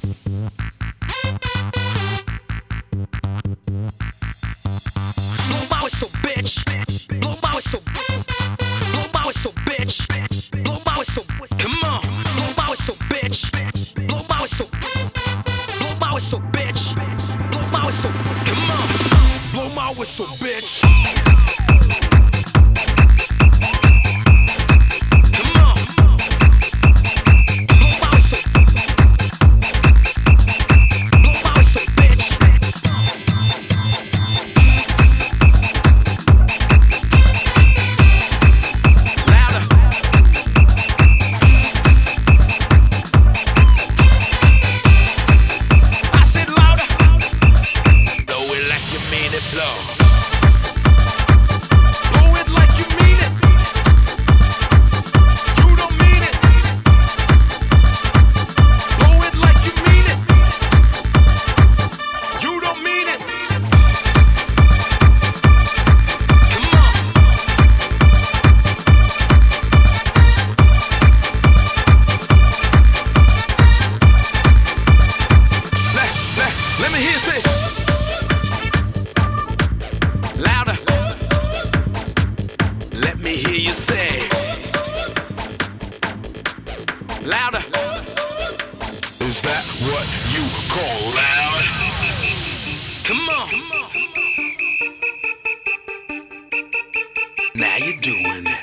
Blow my whistle, bitch. Blow my whistle. Blow my whistle, bitch. Blow my whistle. Come on. Blow my whistle, bitch. Blow my whistle. Blow my whistle, bitch. Blow my whistle. Come on. Blow my whistle, bitch. Let me hear you say louder. Let me hear you say louder. Is that what you call loud? Come on. Now you're doing it.